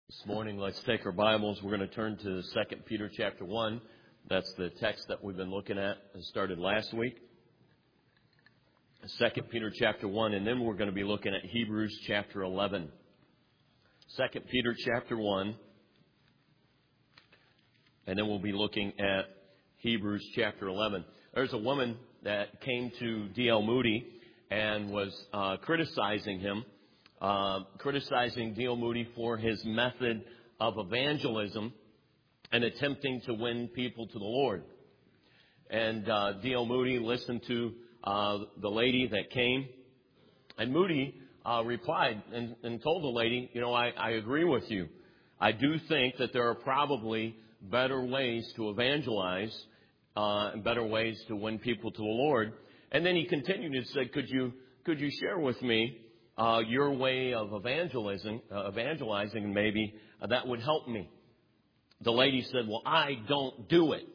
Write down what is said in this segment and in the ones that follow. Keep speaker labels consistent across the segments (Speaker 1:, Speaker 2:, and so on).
Speaker 1: This morning, let's take our Bibles. We're going to turn to 2 Peter chapter 1. That's the text that we've been looking at. It started last week. 2 Peter chapter 1, and then we're going to be looking at Hebrews chapter 11. 2 Peter chapter 1, and then we'll be looking at Hebrews chapter 11. There's a woman that came to D.L. Moody and was criticizing him. Criticizing D.L. Moody for his method of evangelism and attempting to win people to the Lord. And D.L. Moody listened to the lady that came, and Moody replied and told the lady, I agree with you. I do think that there are probably better ways to evangelize and better ways to win people to the Lord. And then he continued and said, could you share with me your way of evangelizing, and maybe that would help me. The lady said, well, I don't do it.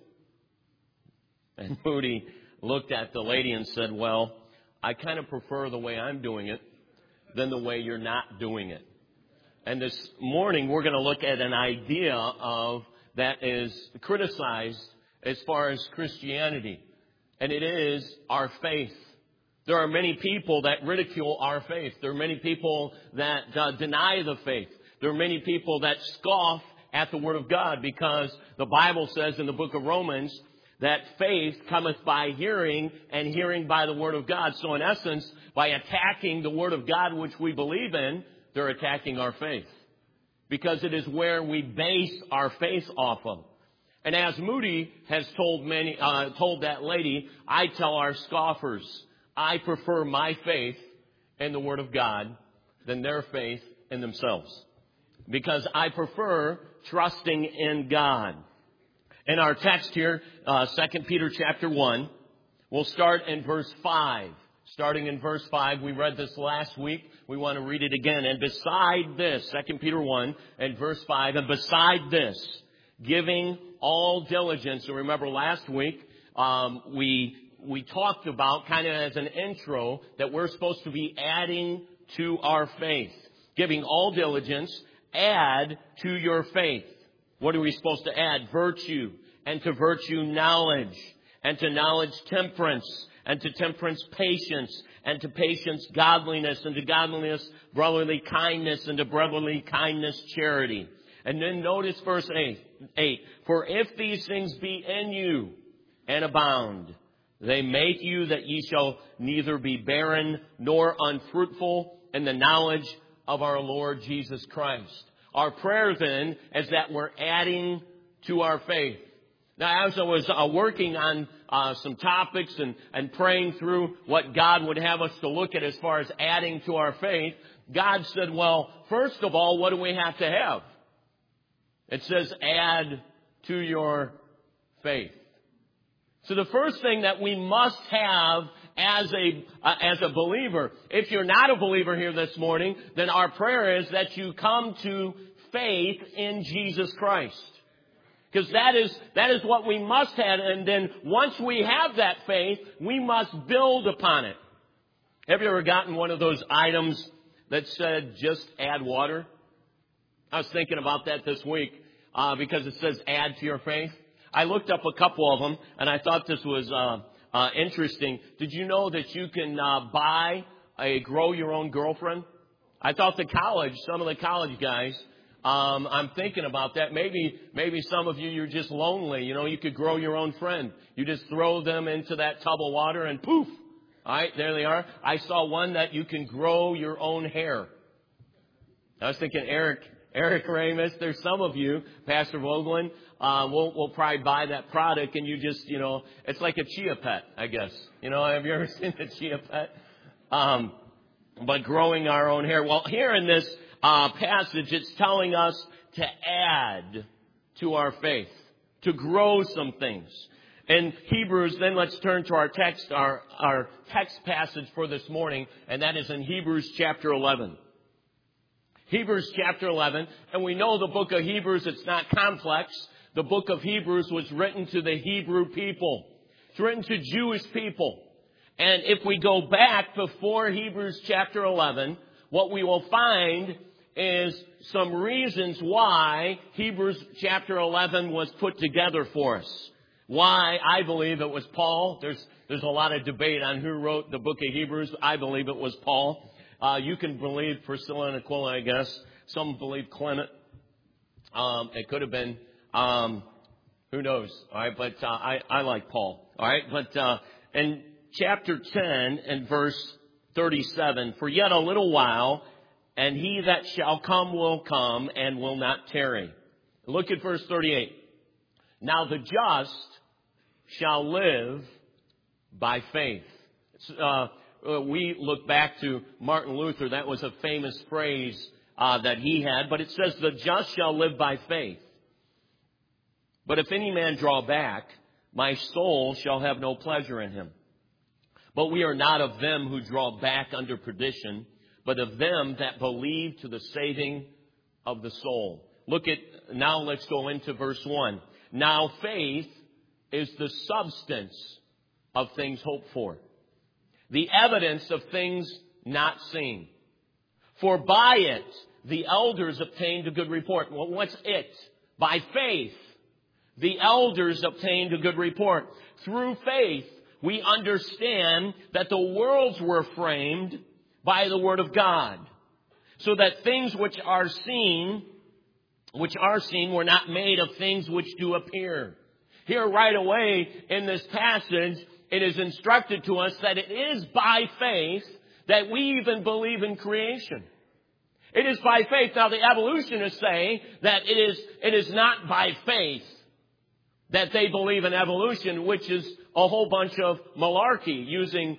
Speaker 1: And Moody looked at the lady and said, well, I kind of prefer the way I'm doing it than the way you're not doing it. And this morning we're going to look at an idea of that is criticized as far as Christianity, and it is our faith. There are many people that ridicule our faith. There are many people that deny the faith. There are many people that scoff at the Word of God because the Bible says in the book of Romans that faith cometh by hearing and hearing by the Word of God. So in essence, by attacking the Word of God which we believe in, they're attacking our faith because it is where we base our faith off of. And as Moody has told that lady, I tell our scoffers, I prefer my faith in the Word of God than their faith in themselves. Because I prefer trusting in God. In our text here, 2 Peter chapter 1, we'll start in verse 5. Starting in verse 5, we read this last week. We want to read it again. And beside this, 2 Peter 1 and verse 5, and beside this, giving all diligence. So remember last week, we talked about kind of as an intro that we're supposed to be adding to our faith. Giving all diligence, add to your faith. What are we supposed to add? Virtue. And to virtue, knowledge. And to knowledge, temperance. And to temperance, patience. And to patience, godliness. And to godliness, brotherly kindness. And to brotherly kindness, charity. And then notice verse 8. For if these things be in you and abound, they make you that ye shall neither be barren nor unfruitful in the knowledge of our Lord Jesus Christ. Our prayer then is that we're adding to our faith. Now, as I was working on some topics and praying through what God would have us to look at as far as adding to our faith, God said, well, first of all, what do we have to have? It says add to your faith. So the first thing that we must have as a believer, if you're not a believer here this morning, then our prayer is that you come to faith in Jesus Christ. Because that is what we must have. And then once we have that faith, we must build upon it. Have you ever gotten one of those items that said just add water? I was thinking about that this week because it says add to your faith. I looked up a couple of them, and I thought this was interesting. Did you know that you can buy a grow-your-own girlfriend? I thought some of the college guys, I'm thinking about that. Maybe some of you, you're just lonely. You could grow your own friend. You just throw them into that tub of water, and poof. All right, there they are. I saw one that you can grow your own hair. I was thinking, Eric Ramus, there's some of you, Pastor Vogelin, we'll probably buy that product and you just, it's like a chia pet, I guess. Have you ever seen a chia pet? But growing our own hair. Well, here in this passage, it's telling us to add to our faith, to grow some things. In Hebrews, then let's turn to our text, our text passage for this morning, and that is in Hebrews chapter 11. Hebrews chapter 11, and we know the book of Hebrews, it's not complex. The book of Hebrews was written to the Hebrew people. It's written to Jewish people. And if we go back before Hebrews chapter 11, what we will find is some reasons why Hebrews chapter 11 was put together for us. Why I believe it was Paul. There's a lot of debate on who wrote the book of Hebrews. I believe it was Paul. You can believe Priscilla and Aquila, I guess. Some believe Clement. It could have been, who knows? All right, but I like Paul. All right, but in chapter 10 and verse 37, for yet a little while, and he that shall come will come and will not tarry. Look at verse 38. Now the just shall live by faith. We look back to Martin Luther. That was a famous phrase that he had. But it says, the just shall live by faith. But if any man draw back, my soul shall have no pleasure in him. But we are not of them who draw back under perdition, but of them that believe to the saving of the soul. Now let's go into verse 1. Now faith is the substance of things hoped for, the evidence of things not seen. For by it the elders obtained a good report. Well, what's it? By faith, the elders obtained a good report. Through faith, we understand that the worlds were framed by the word of God, so that things which are seen were not made of things which do appear. Here right away in this passage, it is instructed to us that it is by faith that we even believe in creation. It is by faith. Now the evolutionists say that it is not by faith that they believe in evolution, which is a whole bunch of malarkey using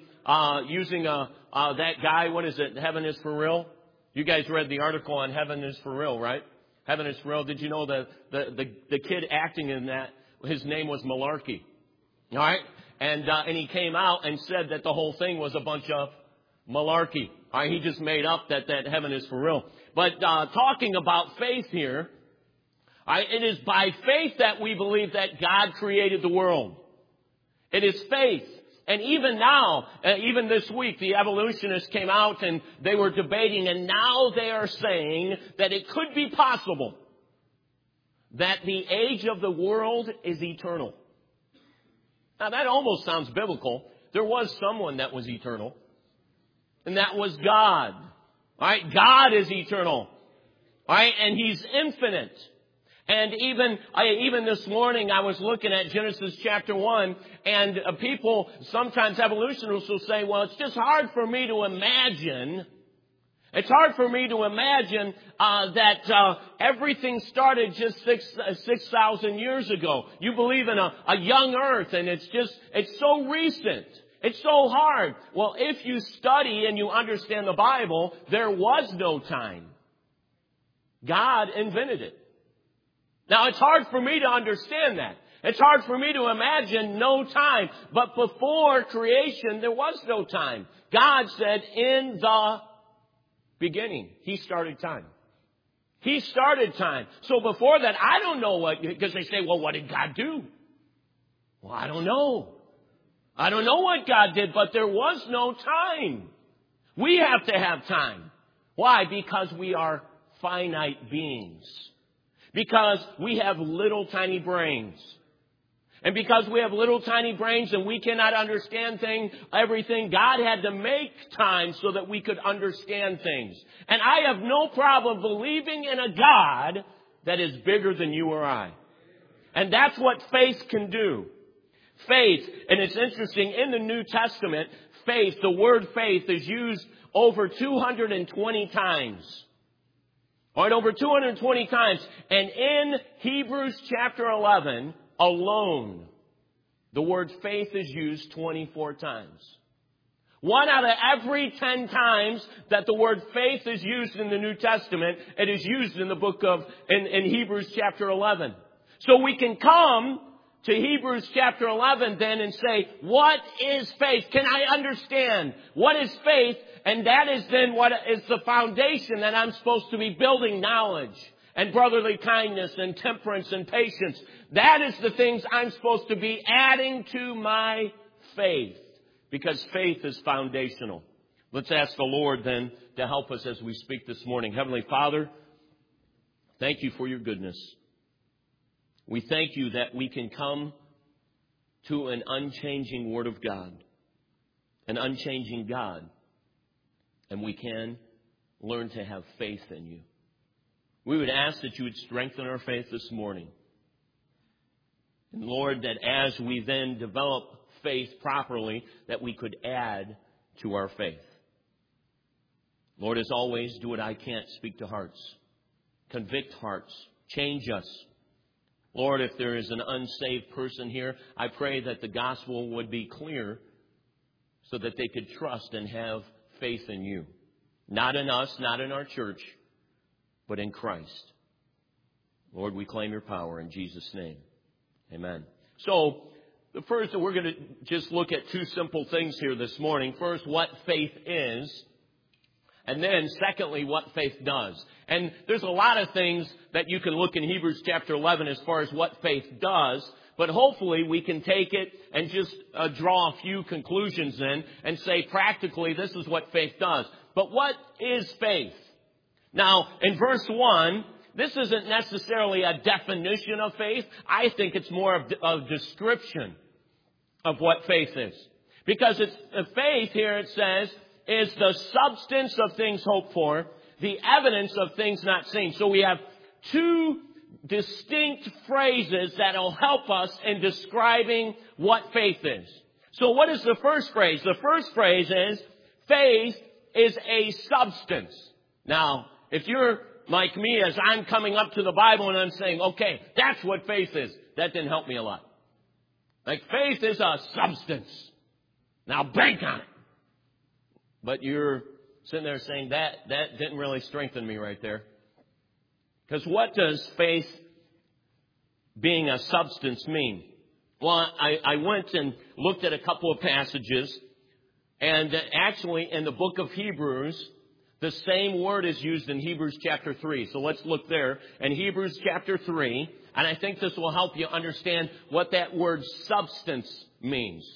Speaker 1: that guy. What is it? Heaven is for real. You guys read the article on Heaven is for real, right? Heaven is for real. Did you know the kid acting in that, his name was Malarkey? All right? And he came out and said that the whole thing was a bunch of malarkey. All right? He just made up that heaven is for real. But talking about faith here, all right, it is by faith that we believe that God created the world. It is faith. And even now, even this week, the evolutionists came out and they were debating, and now they are saying that it could be possible that the age of the world is eternal. Now that almost sounds biblical. There was someone that was eternal, and that was God. All right, God is eternal. All right, and He's infinite. And even this morning, I was looking at Genesis chapter 1, and people, sometimes evolutionists will say, well, it's just hard for me to imagine. It's hard for me to imagine that everything started just 6,000 years ago. You believe in a young earth, and it's so recent. It's so hard. Well, if you study and you understand the Bible, there was no time. God invented it. Now, it's hard for me to understand that. It's hard for me to imagine no time. But before creation, there was no time. God said in the beginning, He started time. He started time. So before that, I don't know because they say, well, what did God do? Well, I don't know. I don't know what God did, but there was no time. We have to have time. Why? Because we are finite beings. Because we have little tiny brains. And because we have little tiny brains and we cannot understand everything, God had to make time so that we could understand things. And I have no problem believing in a God that is bigger than you or I. And that's what faith can do. Faith, and it's interesting, in the New Testament, faith, the word faith is used over 220 times. All right, over 220 times. And in Hebrews chapter 11 alone, the word faith is used 24 times. 1 out of every 10 times that the word faith is used in the New Testament, it is used in the book in Hebrews chapter 11. So we can come to Hebrews chapter 11 then and say, what is faith? Can I understand what is faith? And that is then what is the foundation that I'm supposed to be building: knowledge and brotherly kindness and temperance and patience. That is the things I'm supposed to be adding to my faith, because faith is foundational. Let's ask the Lord then to help us as we speak this morning. Heavenly Father, Thank you for your goodness. We thank you that we can come to an unchanging Word of God, an unchanging God, and we can learn to have faith in you. We would ask that you would strengthen our faith this morning. And Lord, that as we then develop faith properly, that we could add to our faith. Lord, as always, do what I can't. Speak to hearts. Convict hearts. Change us. Lord, if there is an unsaved person here, I pray that the gospel would be clear so that they could trust and have faith in you. Not in us, not in our church, but in Christ. Lord, we claim your power in Jesus' name. Amen. So, the first, we're going to just look at two simple things here this morning. First, what faith is. And then, secondly, what faith does. And there's a lot of things that you can look in Hebrews chapter 11 as far as what faith does. But hopefully we can take it and just draw a few conclusions in and say practically this is what faith does. But what is faith? Now, in verse 1, this isn't necessarily a definition of faith. I think it's more of a description of what faith is. Because it's faith here, it says, is the substance of things hoped for, the evidence of things not seen. So we have two distinct phrases that will help us in describing what faith is. So what is the first phrase? The first phrase is, faith is a substance. Now, if you're like me, as I'm coming up to the Bible and I'm saying, okay, that's what faith is, that didn't help me a lot. Like, faith is a substance. Now bank on it. But you're sitting there saying that didn't really strengthen me right there. Because what does faith being a substance mean? Well, I went and looked at a couple of passages. And actually, in the book of Hebrews, the same word is used in Hebrews chapter 3. So let's look there. In Hebrews chapter 3, and I think this will help you understand what that word substance means.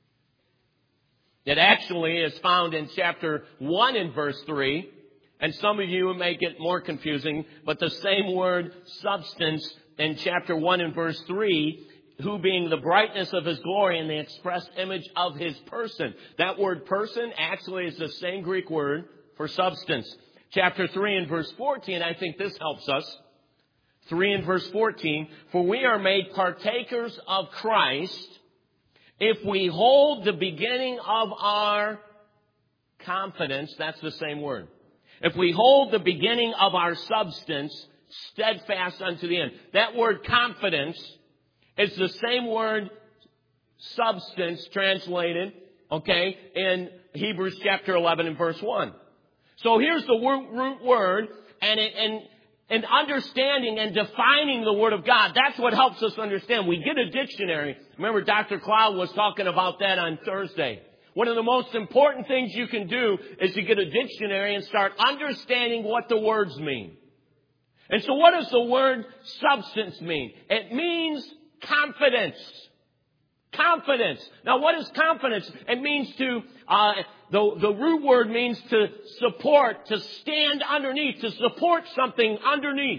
Speaker 1: It actually is found in chapter 1 in verse 3. And some of you may get more confusing, but the same word substance in chapter 1 in verse 3, who being the brightness of his glory and the express image of his person. That word person actually is the same Greek word for substance. Chapter 3 and verse 14, I think this helps us. 3 and verse 14, for we are made partakers of Christ if we hold the beginning of our confidence, that's the same word. If we hold the beginning of our substance steadfast unto the end. That word confidence is the same word substance translated, okay, in Hebrews chapter 11 and verse 1. So here's the root word, and understanding and defining the Word of God, that's what helps us understand. We get a dictionary. Remember, Dr. Cloud was talking about that on Thursday. One of the most important things you can do is to get a dictionary and start understanding what the words mean. And so what does the word substance mean? It means confidence. Confidence. Now, what is confidence? It means to, the root word means to support, to stand underneath, to support something underneath.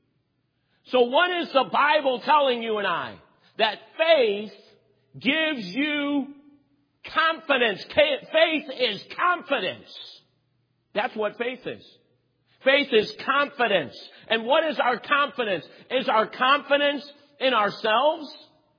Speaker 1: So what is the Bible telling you and I? That faith gives you confidence. Faith is confidence. That's what faith is. Faith is confidence. And what is our confidence? Is our confidence in ourselves?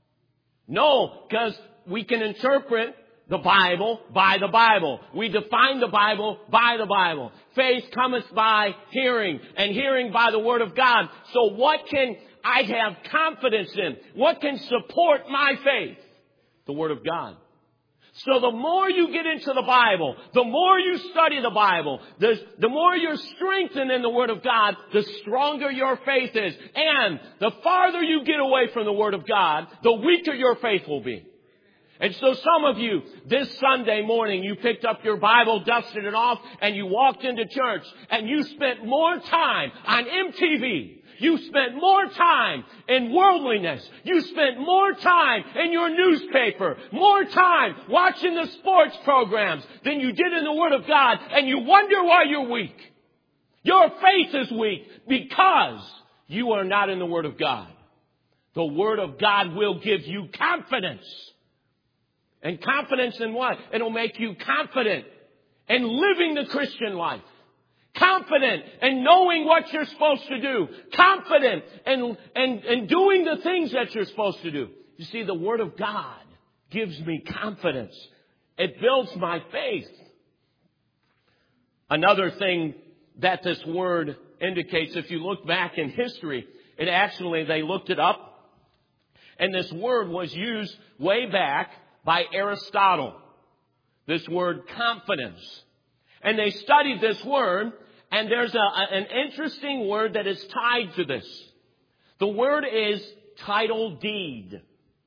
Speaker 1: No, because we can interpret the Bible by the Bible. We define the Bible by the Bible. Faith cometh by hearing, and hearing by the Word of God. So what can I have confidence in? What can support my faith? The Word of God. So the more you get into the Bible, the more you study the Bible, the more you're strengthened in the Word of God, the stronger your faith is. And the farther you get away from the Word of God, the weaker your faith will be. And so some of you, this Sunday morning, you picked up your Bible, dusted it off, and you walked into church, and you spent more time on MTV. You spent more time in worldliness. You spent more time in your newspaper, more time watching the sports programs than you did in the Word of God, and you wonder why you're weak. Your faith is weak because you are not in the Word of God. The Word of God will give you confidence. And confidence in what? It'll make you confident in living the Christian life. Confident in knowing what you're supposed to do. Confident in doing the things that you're supposed to do. You see, the Word of God gives me confidence. It builds my faith. Another thing that this word indicates, if you look back in history, they looked it up, and this word was used way back by Aristotle. This word confidence. And they studied this word, and there's an interesting word that is tied to this. The word is title deed.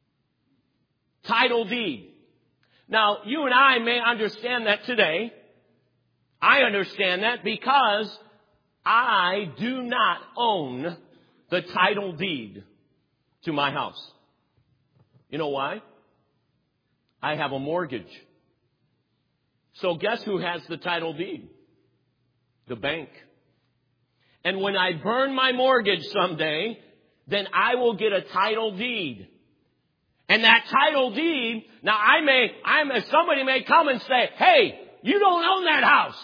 Speaker 1: Title deed. Now, you and I may understand that today. I understand that because I do not own the title deed to my house. You know why? I have a mortgage. So guess who has the title deed? The bank. And when I burn my mortgage someday, then I will get a title deed. And that title deed, now somebody may come and say, hey, you don't own that house.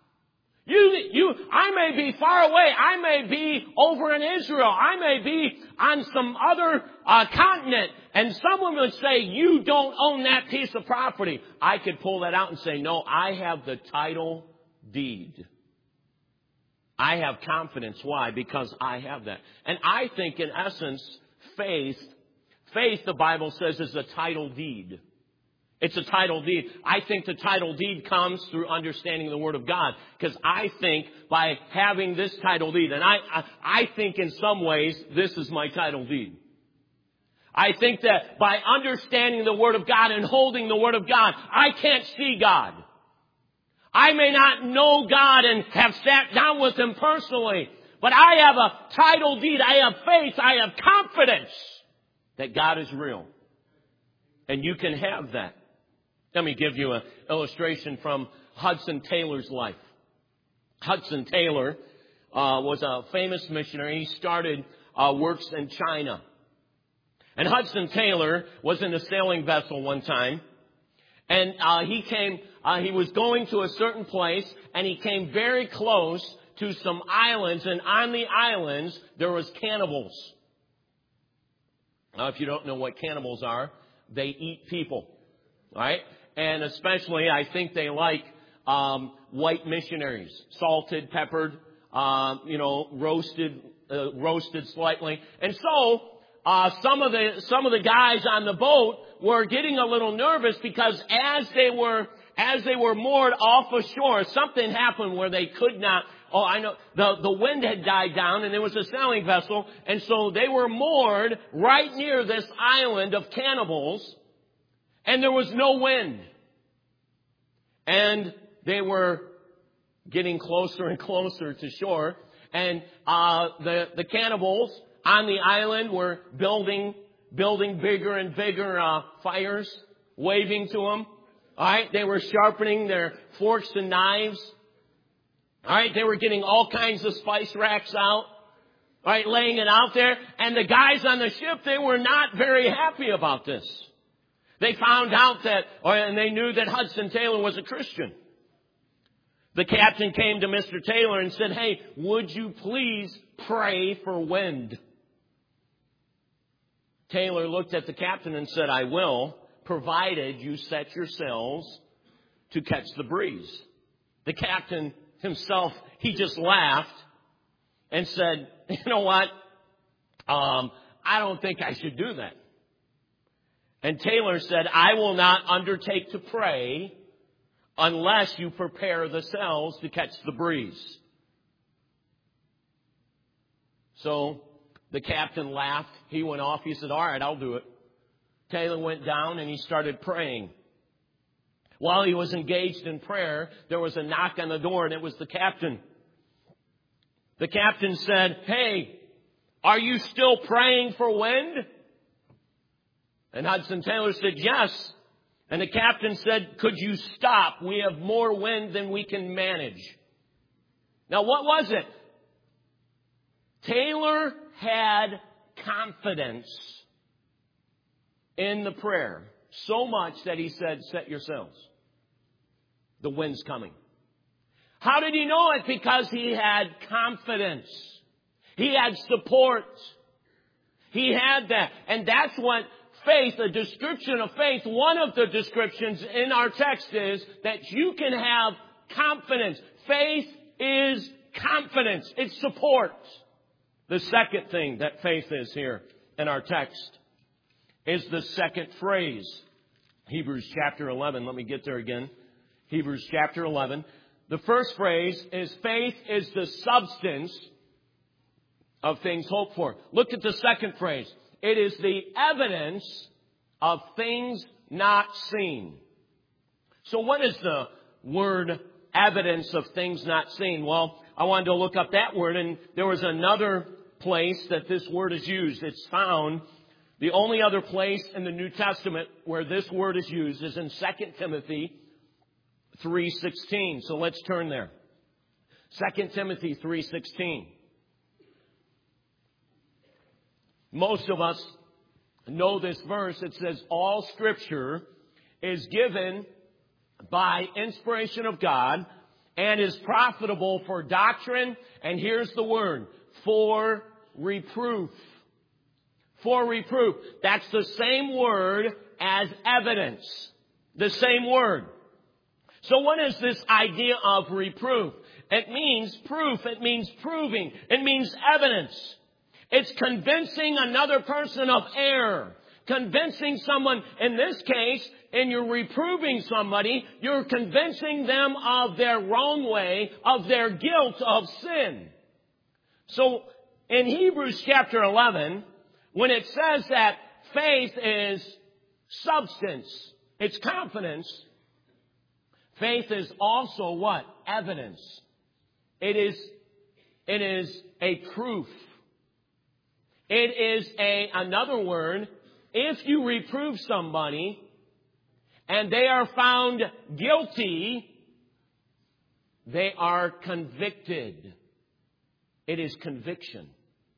Speaker 1: I may be far away. I may be over in Israel. I may be on some other continent. And someone would say, you don't own that piece of property. I could pull that out and say, no, I have the title deed. I have confidence. Why? Because I have that. And I think in essence, faith, the Bible says, is a title deed. It's a title deed. I think the title deed comes through understanding the Word of God. Because I think by having this title deed, and I think in some ways this is my title deed. I think that by understanding the Word of God and holding the Word of God, I can't see God. I may not know God and have sat down with Him personally, but I have a title deed. I have faith. I have confidence that God is real. And you can have that. Let me give you an illustration from Hudson Taylor's life. Hudson Taylor was a famous missionary. He started works in China. And Hudson Taylor was in a sailing vessel one time. And he was going to a certain place, and he came very close to some islands. And on the islands, there was cannibals. Now, if you don't know what cannibals are, they eat people, right? And especially, I think they like white missionaries, salted, peppered, roasted slightly. And so, some of the guys on the boat were getting a little nervous because as they were moored off ashore, something happened where they could not. Oh, I know. The wind had died down and there was a sailing vessel. And so they were moored right near this island of cannibals. And there was no wind. And they were getting closer and closer to shore. And the cannibals on the island were building bigger and bigger fires, waving to them. All right. They were sharpening their forks and knives. All right, they were getting all kinds of spice racks out, all right, laying it out there. And the guys on the ship, they were not very happy about this. They found out and they knew that Hudson Taylor was a Christian. The captain came to Mr. Taylor and said, hey, would you please pray for wind? Taylor looked at the captain and said, I will, provided you set your sails to catch the breeze. The captain himself, he just laughed and said, you know what? I don't think I should do that. And Taylor said, I will not undertake to pray unless you prepare the sails to catch the breeze. So the captain laughed. He went off. He said, all right, I'll do it. Taylor went down and he started praying. While he was engaged in prayer, there was a knock on the door, and it was the captain. The captain said, hey, are you still praying for wind? And Hudson Taylor said, yes. And the captain said, could you stop? We have more wind than we can manage. Now, what was it? Taylor had confidence in the prayer, so much that he said, set your sails. The wind's coming. How did he know it? Because he had confidence. He had support. He had that. And that's what faith, a description of faith, one of the descriptions in our text is that you can have confidence. Faith is confidence. It's support. The second thing that faith is here in our text is the second phrase. Hebrews chapter 11. Let me get there again. Hebrews chapter 11. The first phrase is faith is the substance of things hoped for. Look at the second phrase. It is the evidence of things not seen. So what is the word evidence of things not seen? Well, I wanted to look up that word, and there was another place that this word is used. It's found. The only other place in the New Testament where this word is used is in 2 Timothy 3:16. So let's turn there. 2 Timothy 3:16. Most of us know this verse. It says, all Scripture is given by inspiration of God and is profitable for doctrine. And here's the word, for reproof. For reproof. That's the same word as evidence. The same word. So what is this idea of reproof? It means proof. It means proving. It means evidence. It's convincing another person of error. Convincing someone, in this case, and you're reproving somebody, you're convincing them of their wrong way, of their guilt, of sin. So in Hebrews chapter 11, when it says that faith is substance, it's confidence, faith is also what? Evidence. It is a proof. It is another word, if you reprove somebody and they are found guilty, they are convicted. It is conviction.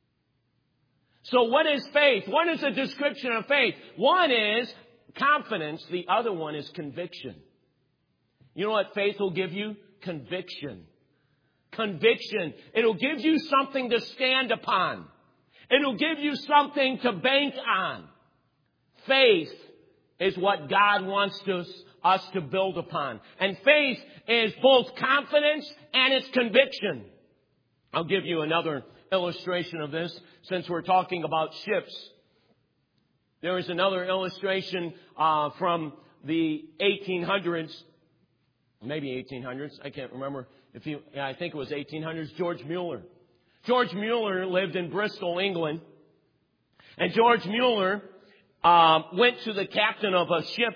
Speaker 1: So what is faith? What is a description of faith? One is confidence. The other one is conviction. You know what faith will give you? Conviction. Conviction. It'll give you something to stand upon. It'll give you something to bank on. Faith is what God wants us to build upon. And faith is both confidence and it's conviction. I'll give you another illustration of this since we're talking about ships. There is another illustration from the 1800s, maybe 1800s. I can't remember. I think it was 1800s. George Mueller. George Mueller lived in Bristol, England. And George Mueller went to the captain of a ship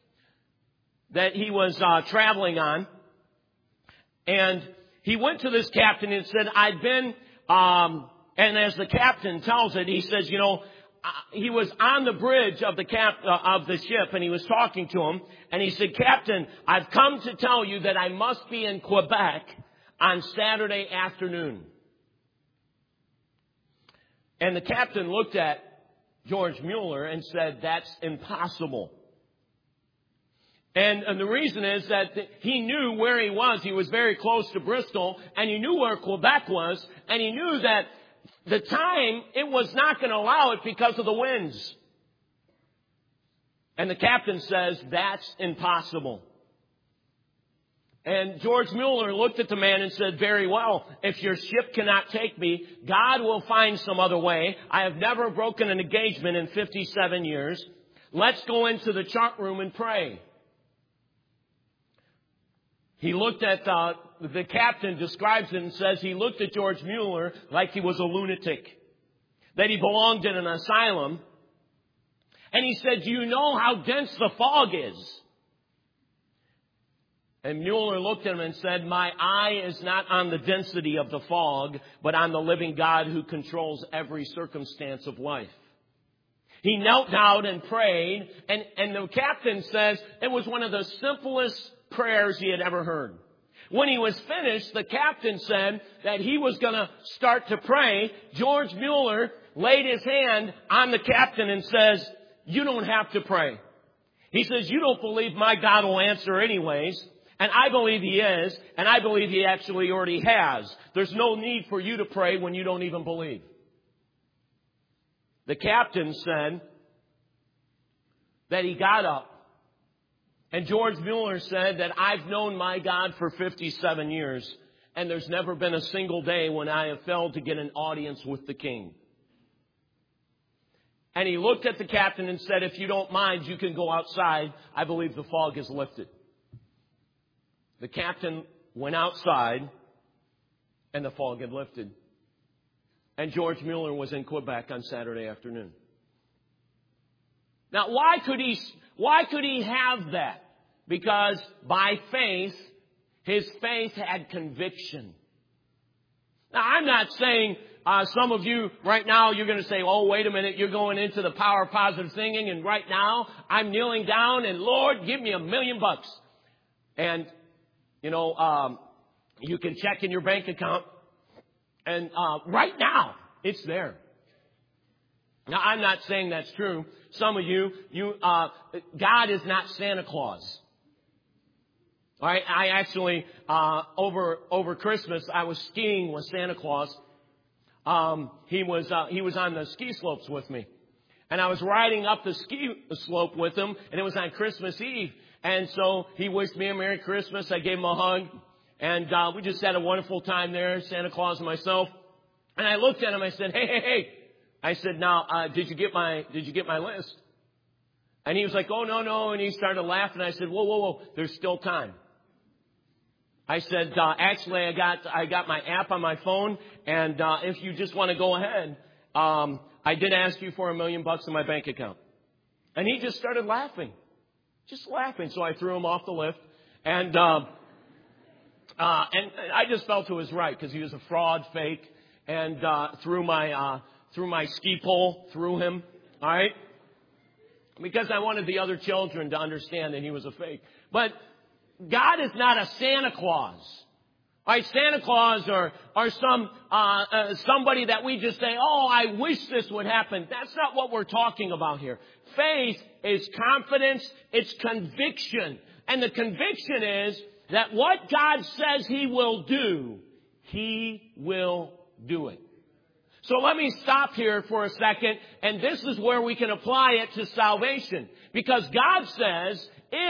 Speaker 1: that he was traveling on. And he went to this captain and said, I'd been, and as the captain tells it, he says, he was on the bridge of the ship and he was talking to him. And he said, Captain, I've come to tell you that I must be in Quebec on Saturday afternoon. And the captain looked at George Mueller and said, that's impossible. And the reason is that he knew where he was. He was very close to Bristol, and he knew where Quebec was, and he knew that the time, it was not going to allow it because of the winds. And the captain says, that's impossible. And George Mueller looked at the man and said, very well, if your ship cannot take me, God will find some other way. I have never broken an engagement in 57 years. Let's go into the chart room and pray. He looked at, the captain describes it and says he looked at George Mueller like he was a lunatic, that he belonged in an asylum. And he said, do you know how dense the fog is? And Mueller looked at him and said, my eye is not on the density of the fog, but on the living God who controls every circumstance of life. He knelt down and prayed, and the captain says it was one of the simplest prayers he had ever heard. When he was finished, the captain said that he was going to start to pray. George Mueller laid his hand on the captain and says, "You don't have to pray." He says, "You don't believe my God will answer anyways. And I believe He is. And I believe He actually already has. There's no need for you to pray when you don't even believe." The captain said that he got up. And George Mueller said that I've known my God for 57 years. And there's never been a single day when I have failed to get an audience with the king. And he looked at the captain and said, "If you don't mind, you can go outside. I believe the fog is lifted." The captain went outside and the fog had lifted. And George Mueller was in Quebec on Saturday afternoon. Now, why could he have that? Because by faith, his faith had conviction. Now, I'm not saying some of you right now, you're going to say, "Oh, wait a minute, you're going into the power of positive thinking, and right now I'm kneeling down and Lord, give me $1 million." And, you can check in your bank account and right now it's there. Now, I'm not saying that's true. Some of you, God is not Santa Claus. All right, I actually, over Christmas, I was skiing with Santa Claus. He was on the ski slopes with me. And I was riding up the ski slope with him, and it was on Christmas Eve. And so he wished me a Merry Christmas. I gave him a hug. And we just had a wonderful time there, Santa Claus and myself. And I looked at him, I said, hey. I said, "Now, did you get my list?" And he was like, "Oh, no." And he started laughing. I said, whoa, there's still time. I said, actually, I got my app on my phone, and if you just want to go ahead, I did ask you for $1 million in my bank account. And he just started laughing. Just laughing. So I threw him off the lift, and I just felt it was right, because he was a fraud, fake, and threw my ski pole through him, all right? Because I wanted the other children to understand that he was a fake. But God is not a Santa Claus. All right, Santa Claus or somebody that we just say, "Oh, I wish this would happen." That's not what we're talking about here. Faith is confidence, it's conviction. And the conviction is that what God says He will do, He will do it. So let me stop here for a second, and this is where we can apply it to salvation. Because God says,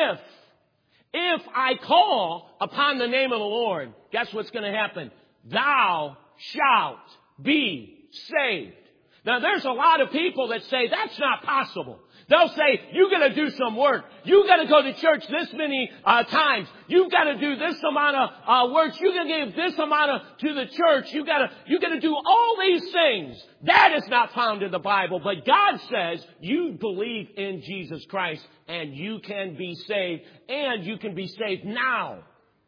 Speaker 1: if I call upon the name of the Lord, guess what's going to happen? Thou shalt be saved. Now, there's a lot of people that say that's not possible. They'll say, "You got to do some work. You got to go to church this many times. You got to do this amount of work. You got to give this amount to the church. You got to do all these things." That is not found in the Bible. But God says you believe in Jesus Christ and you can be saved, and you can be saved now.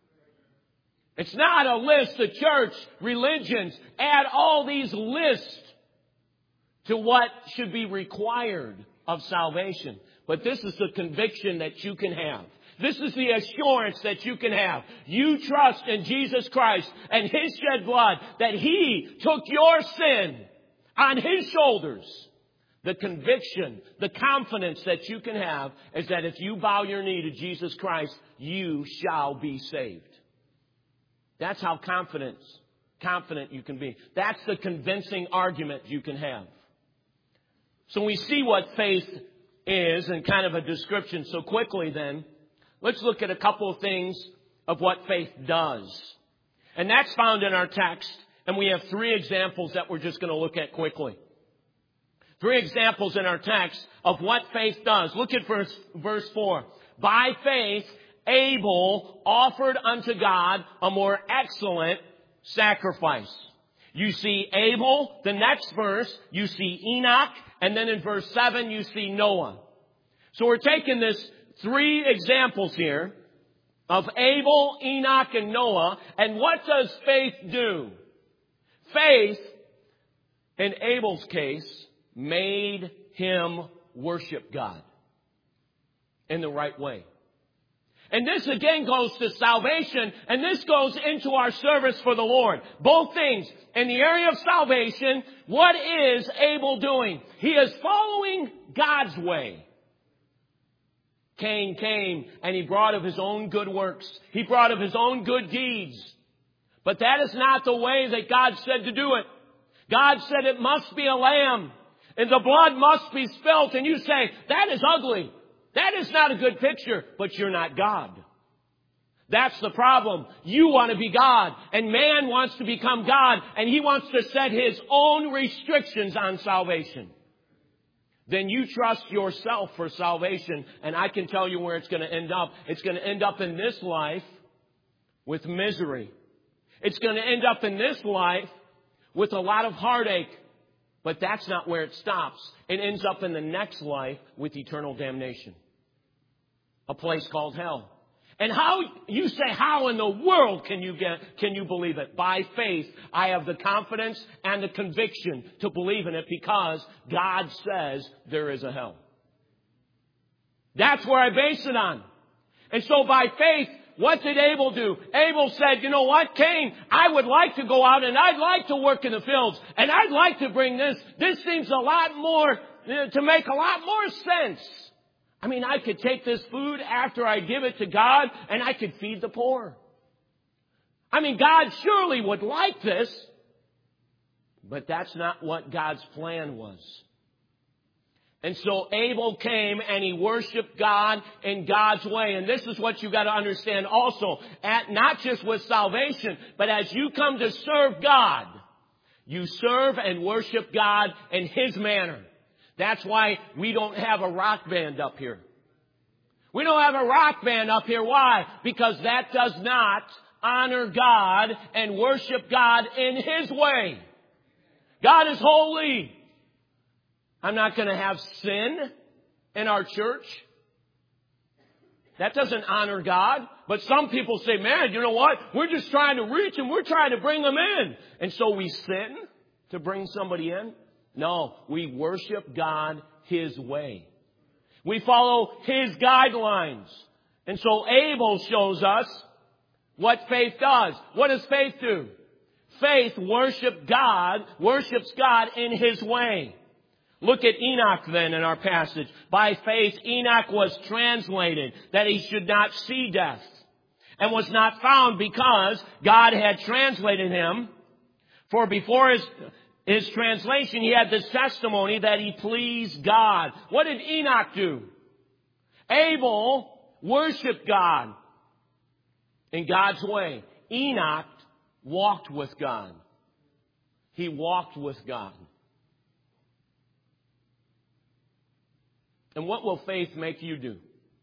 Speaker 1: It's not a list of church religions. Add all these lists to what should be required of salvation. But this is the conviction that you can have. This is the assurance that you can have. You trust in Jesus Christ and His shed blood, that He took your sin on His shoulders. The conviction, the confidence that you can have is that if you bow your knee to Jesus Christ, you shall be saved. That's how confident you can be. That's the convincing argument you can have. So we see what faith is and kind of a description. So quickly then, let's look at a couple of things of what faith does. And that's found in our text. And we have 3 examples that we're just going to look at quickly. 3 examples in our text of what faith does. Look at verse 4. By faith, Abel offered unto God a more excellent sacrifice. You see Abel, the next verse, you see Enoch, and then in verse 7, you see Noah. So we're taking this 3 examples here of Abel, Enoch, and Noah. And what does faith do? Faith, in Abel's case, made him worship God in the right way. And this again goes to salvation, and this goes into our service for the Lord. Both things. In the area of salvation, what is Abel doing? He is following God's way. Cain came and he brought of his own good works. He brought of his own good deeds. But that is not the way that God said to do it. God said it must be a lamb. And the blood must be spilt. And you say, that is ugly. That is not a good picture. But you're not God. That's the problem. You want to be God. And man wants to become God. And he wants to set his own restrictions on salvation. Then you trust yourself for salvation. And I can tell you where it's going to end up. It's going to end up in this life with misery. It's going to end up in this life with a lot of heartache. But that's not where it stops. It ends up in the next life with eternal damnation. A place called hell. And how, you say, how in the world can you believe it? By faith, I have the confidence and the conviction to believe in it because God says there is a hell. That's where I base it on. And so by faith, what did Abel do? Abel said, you know what, Cain, I would like to go out and I'd like to work in the fields and I'd like to bring this. This seems a lot more, to make a lot more sense. I mean, I could take this food after I give it to God and I could feed the poor. I mean, God surely would like this. But that's not what God's plan was. And so Abel came and he worshiped God in God's way. And this is what you got to understand also. Not just with salvation, but as you come to serve God, you serve and worship God in His manner. That's why we don't have a rock band up here. We don't have a rock band up here. Why? Because that does not honor God and worship God in His way. God is holy. I'm not going to have sin in our church. That doesn't honor God. But some people say, man, you know what? We're just trying to reach and we're trying to bring them in. And so we sin to bring somebody in. No, we worship God His way. We follow His guidelines. And so Abel shows us what faith does. What does faith do? Faith worships God in His way. Look at Enoch then in our passage. By faith Enoch was translated that he should not see death, and was not found because God had translated him. For before his translation, he had this testimony that he pleased God. What did Enoch do? Abel worshiped God in God's way. Enoch walked with God. He walked with God. And what will faith make you do?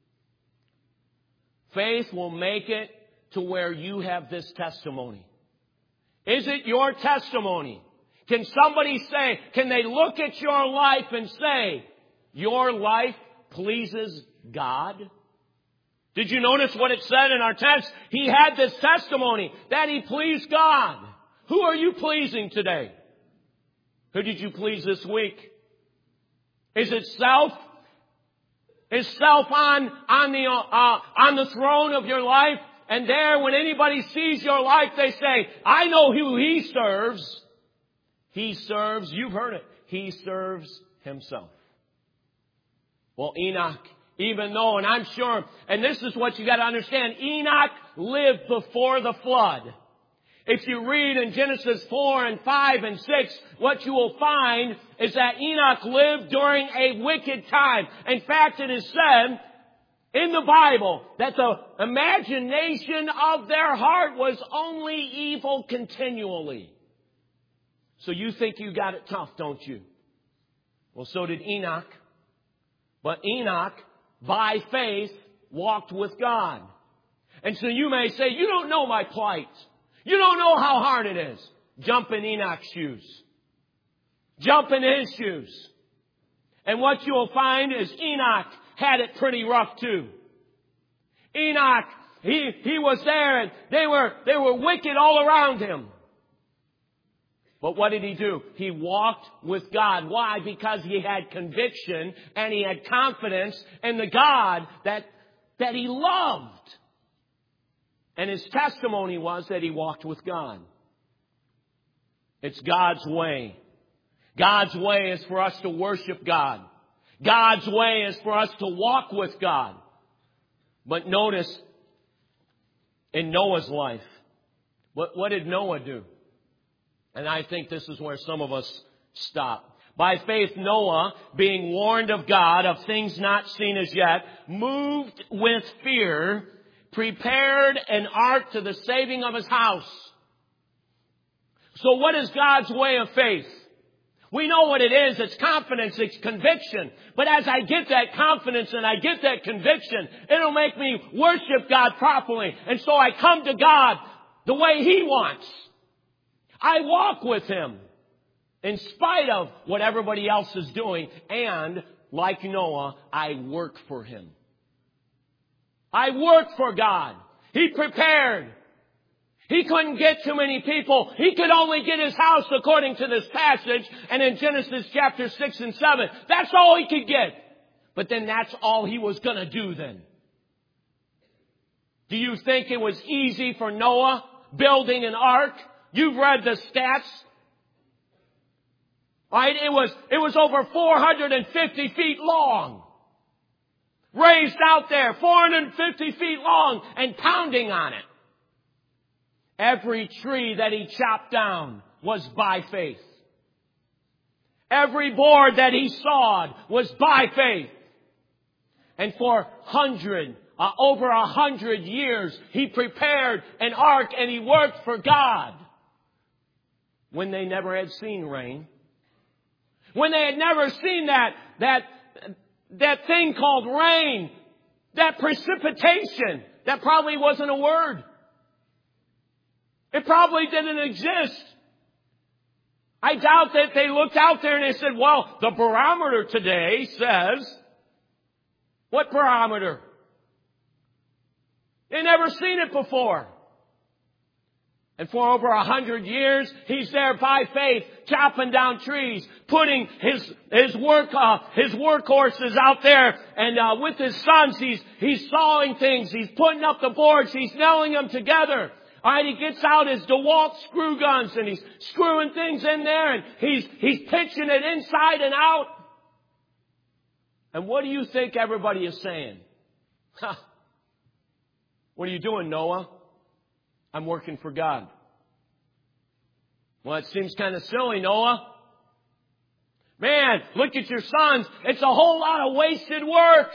Speaker 1: Faith will make it to where you have this testimony. Is it your testimony? Can somebody say, can they look at your life and say, your life pleases God? Did you notice what it said in our text? He had this testimony that he pleased God. Who are you pleasing today? Who did you please this week? Is it self? Is self on the throne of your life? And there, when anybody sees your life, they say, I know who he serves. He serves, you've heard it, he serves himself. Well, Enoch, even though, and I'm sure, and this is what you got to understand, Enoch lived before the flood. If you read in Genesis 4 and 5 and 6, what you will find is that Enoch lived during a wicked time. In fact, it is said in the Bible that the imagination of their heart was only evil continually. So you think you got it tough, don't you? Well, so did Enoch. But Enoch, by faith, walked with God. And so you may say, you don't know my plight. You don't know how hard it is. Jump in Enoch's shoes. Jump in his shoes. And what you'll find is Enoch had it pretty rough too. Enoch, he was there and they were wicked all around him. But what did he do? He walked with God. Why? Because he had conviction and he had confidence in the God that he loved. And his testimony was that he walked with God. It's God's way. God's way is for us to worship God. God's way is for us to walk with God. But notice, in Noah's life, what did Noah do? And I think this is where some of us stop. By faith, Noah, being warned of God of things not seen as yet, moved with fear, prepared an ark to the saving of his house. So what is God's way of faith? We know what it is. It's confidence. It's conviction. But as I get that confidence and I get that conviction, it'll make me worship God properly. And so I come to God the way He wants. I walk with Him in spite of what everybody else is doing. And like Noah, I work for Him. I work for God. He prepared. He couldn't get too many people. He could only get his house according to this passage. And in Genesis chapter 6 and 7, that's all he could get. But then that's all he was going to do then. Do you think it was easy for Noah building an ark? You've read the stats. Right? It was over 450 feet long. Raised out there, 450 feet long and pounding on it. Every tree that he chopped down was by faith. Every board that he sawed was by faith. And for over 100 years, he prepared an ark and he worked for God. When they never had seen rain. When they had never seen that thing called rain. That precipitation. That probably wasn't a word. It probably didn't exist. I doubt that they looked out there and they said, well, the barometer today says, what barometer? They never seen it before. And for over 100 years, he's there by faith, chopping down trees, putting his workhorses out there, and with his sons, he's sawing things, he's putting up the boards, he's nailing them together. All right, he gets out his DeWalt screw guns and he's screwing things in there and he's pitching it inside and out. And what do you think everybody is saying? What are you doing, Noah? I'm working for God. Well, it seems kind of silly, Noah. Man, look at your sons. It's a whole lot of wasted work.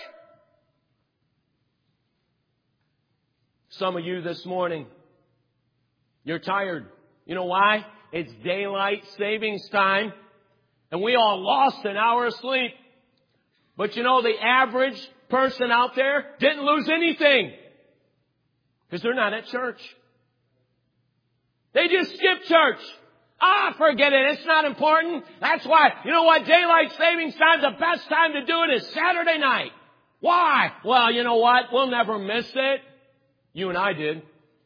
Speaker 1: Some of you this morning, you're tired. You know why? It's daylight savings time. And we all lost an hour of sleep. But you know, the average person out there didn't lose anything. Because they're not at church. They just skip church. Forget it. It's not important. That's why, you know what? Daylight savings time, the best time to do it is Saturday night. Why? Well, you know what? We'll never miss it. You and I did.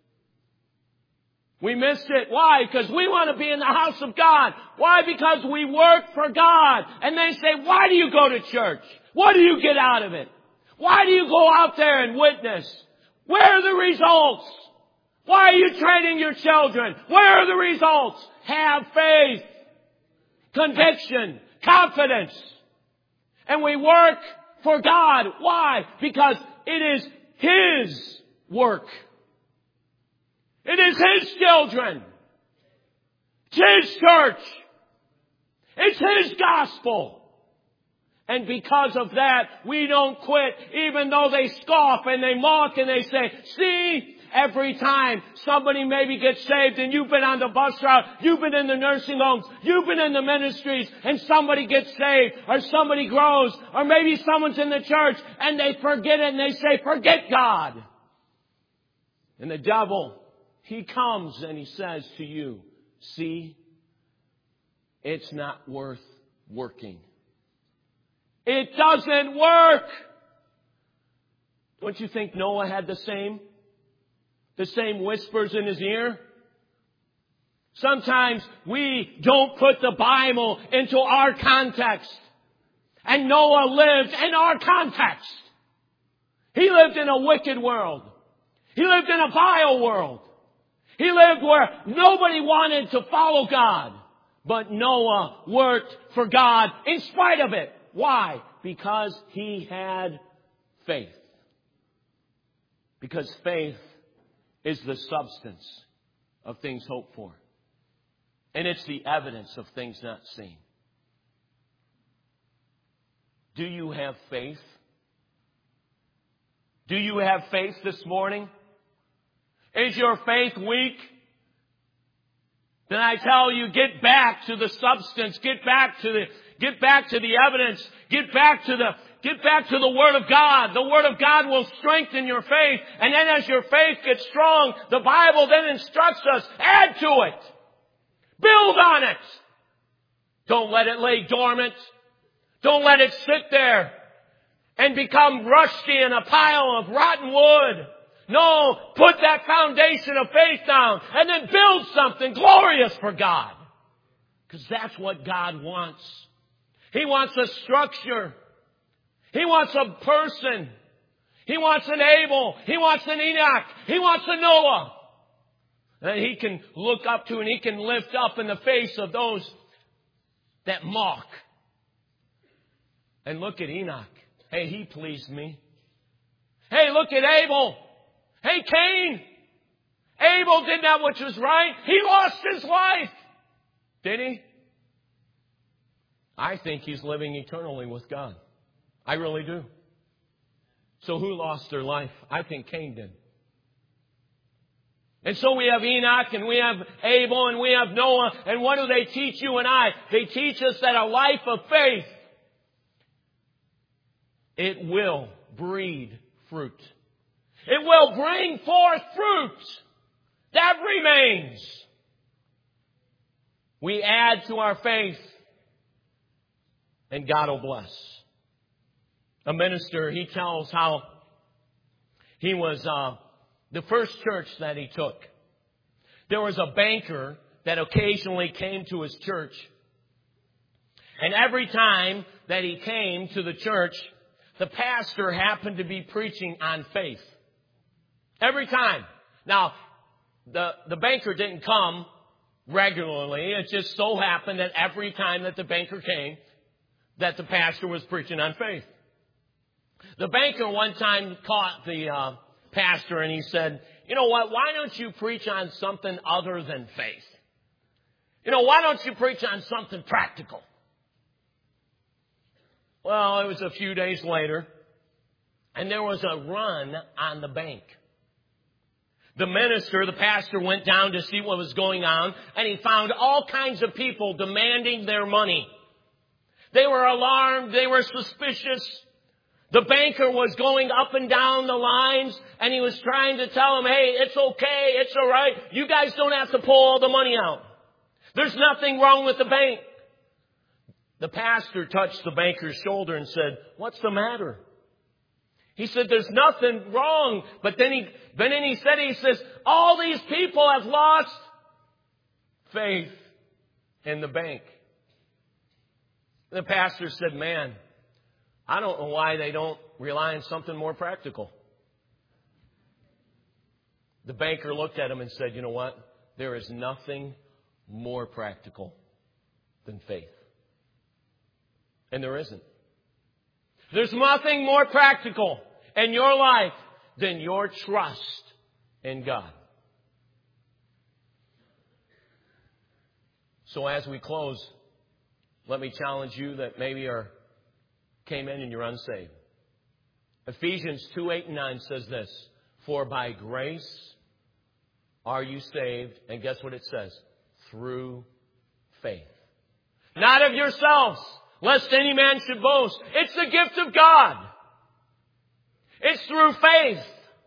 Speaker 1: We missed it. Why? Because we want to be in the house of God. Why? Because we work for God. And they say, why do you go to church? What do you get out of it? Why do you go out there and witness? Where are the results? Why are you training your children? Where are the results? Have faith, conviction, confidence. And we work for God. Why? Because it is His work. It is His children. It's His church. It's His gospel. And because of that, we don't quit, even though they scoff and they mock and they say, see, every time somebody maybe gets saved and you've been on the bus route, you've been in the nursing homes, you've been in the ministries, and somebody gets saved or somebody grows, or maybe someone's in the church and they forget it and they say, forget God. And the devil, he comes and he says to you, see, it's not worth working. It doesn't work. Don't you think Noah had the same whispers in his ear? Sometimes we don't put the Bible into our context. And Noah lived in our context. He lived in a wicked world. He lived in a vile world. He lived where nobody wanted to follow God. But Noah worked for God in spite of it. Why? Because he had faith. Because faith is the substance of things hoped for. And it's the evidence of things not seen. Do you have faith? Do you have faith this morning? Is your faith weak? Then I tell you, get back to the substance. Get back to the evidence. Get back to the Word of God. The Word of God will strengthen your faith. And then as your faith gets strong, the Bible then instructs us, add to it. Build on it. Don't let it lay dormant. Don't let it sit there and become rusty in a pile of rotten wood. No, put that foundation of faith down and then build something glorious for God. Because that's what God wants. He wants a structure. He wants a person. He wants an Abel. He wants an Enoch. He wants a Noah. That he can look up to and he can lift up in the face of those that mock. And look at Enoch. Hey, he pleased me. Hey, look at Abel. Hey, Cain. Abel did that which was right. He lost his life. Did he? I think he's living eternally with God. I really do. So who lost their life? I think Cain did. And so we have Enoch and we have Abel and we have Noah. And what do they teach you and I? They teach us that a life of faith, it will breed fruit. It will bring forth fruit that remains. We add to our faith and God will bless. A minister, he tells how he was the first church that he took. There was a banker that occasionally came to his church. And every time that he came to the church, the pastor happened to be preaching on faith. Every time. Now, the banker didn't come regularly. It just so happened that every time that the banker came, that the pastor was preaching on faith. The banker one time caught the pastor and he said, you know what, why don't you preach on something other than faith? You know, why don't you preach on something practical? Well, it was a few days later and there was a run on the bank. The minister, the pastor, went down to see what was going on, and he found all kinds of people demanding their money. They were alarmed. They were suspicious. The banker was going up and down the lines, and he was trying to tell them, hey, it's okay, it's all right. You guys don't have to pull all the money out. There's nothing wrong with the bank. The pastor touched the banker's shoulder and said, what's the matter? He said, there's nothing wrong. But then he says, all these people have lost faith in the bank. The pastor said, man, I don't know why they don't rely on something more practical. The banker looked at him and said, you know what? There is nothing more practical than faith. And there isn't. There's nothing more practical in your life than your trust in God. So as we close, let me challenge you that maybe came in and you're unsaved. Ephesians 2:8-9 says this, for by grace are you saved, and guess what it says? Through faith. Not of yourselves, lest any man should boast. It's the gift of God. It's through faith.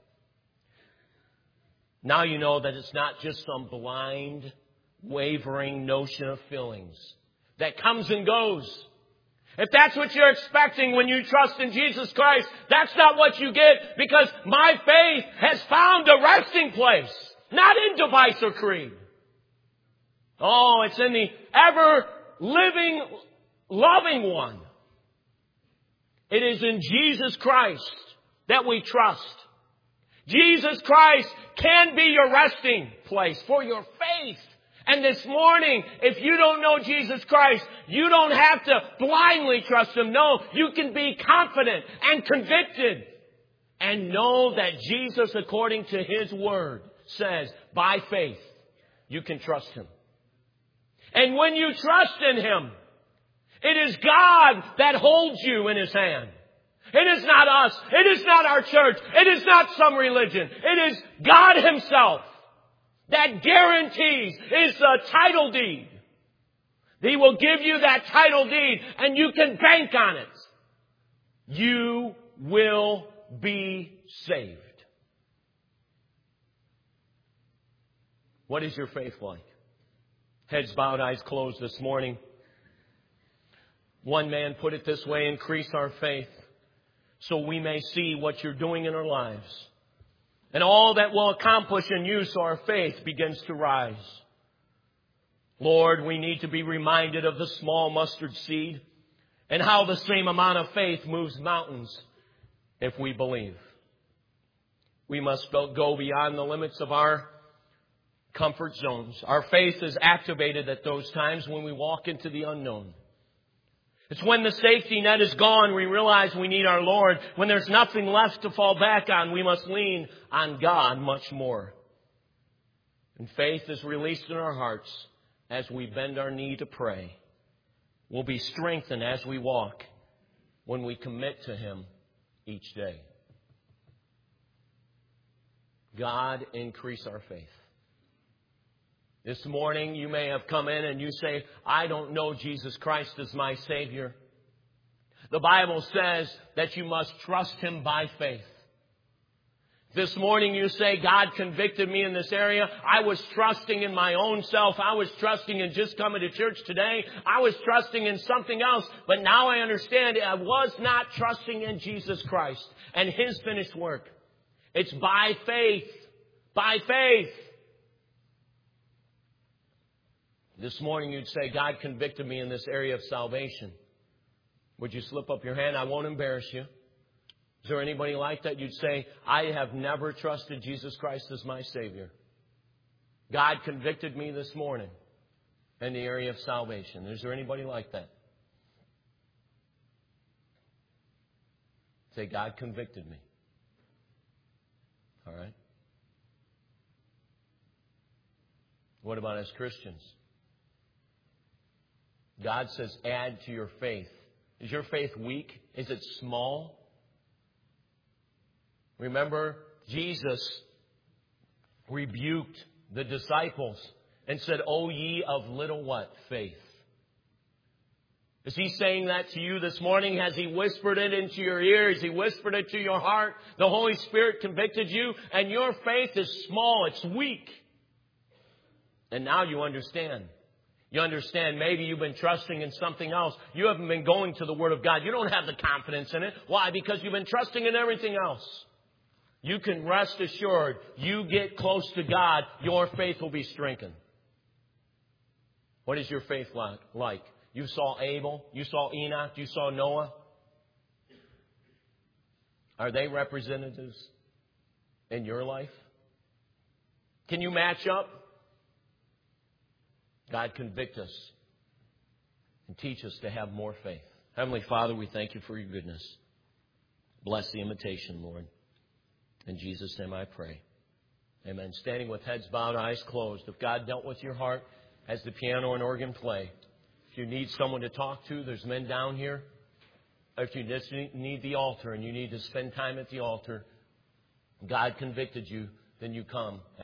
Speaker 1: Now you know that it's not just some blind, wavering notion of feelings that comes and goes. If that's what you're expecting when you trust in Jesus Christ, that's not what you get, because my faith has found a resting place, not in device or creed. Oh, it's in the ever-living, loving one. It is in Jesus Christ that we trust. Jesus Christ can be your resting place for your faith. And this morning, if you don't know Jesus Christ, you don't have to blindly trust Him. No, you can be confident and convicted and know that Jesus, according to His Word, says, by faith, you can trust Him. And when you trust in Him, it is God that holds you in His hand. It is not us. It is not our church. It is not some religion. It is God Himself that guarantees is the title deed. He will give you that title deed and you can bank on it. You will be saved. What is your faith like? Heads bowed, eyes closed this morning. One man put it this way: increase our faith so we may see what you're doing in our lives and all that will accomplish in you so our faith begins to rise. Lord, we need to be reminded of the small mustard seed and how the same amount of faith moves mountains if we believe. We must go beyond the limits of our comfort zones. Our faith is activated at those times when we walk into the unknown. It's when the safety net is gone, we realize we need our Lord. When there's nothing left to fall back on, we must lean on God much more. And faith is released in our hearts as we bend our knee to pray. We'll be strengthened as we walk when we commit to Him each day. God, increase our faith. This morning, you may have come in and you say, I don't know Jesus Christ as my Savior. The Bible says that you must trust Him by faith. This morning you say, God convicted me in this area. I was trusting in my own self. I was trusting in just coming to church today. I was trusting in something else. But now I understand I was not trusting in Jesus Christ and His finished work. It's by faith. By faith. This morning you'd say, God convicted me in this area of salvation. Would you slip up your hand? I won't embarrass you. Is there anybody like that? You'd say, I have never trusted Jesus Christ as my Savior. God convicted me this morning in the area of salvation. Is there anybody like that? Say, God convicted me. All right. What about as Christians? God says, add to your faith. Is your faith weak? Is it small? Remember, Jesus rebuked the disciples and said, O ye of little what? Faith. Is He saying that to you this morning? Has He whispered it into your ear? Has He whispered it to your heart? The Holy Spirit convicted you and your faith is small. It's weak. And now you understand. You understand maybe you've been trusting in something else. You haven't been going to the Word of God. You don't have the confidence in it. Why? Because you've been trusting in everything else. You can rest assured, you get close to God, your faith will be strengthened. What is your faith like? You saw Abel, you saw Enoch, you saw Noah. Are they representatives in your life? Can you match up? God, convict us and teach us to have more faith. Heavenly Father, we thank You for Your goodness. Bless the invitation, Lord. In Jesus' name I pray. Amen. Standing with heads bowed, eyes closed. If God dealt with your heart as the piano and organ play, if you need someone to talk to, there's men down here. If you just need the altar and you need to spend time at the altar, God convicted you, then you come.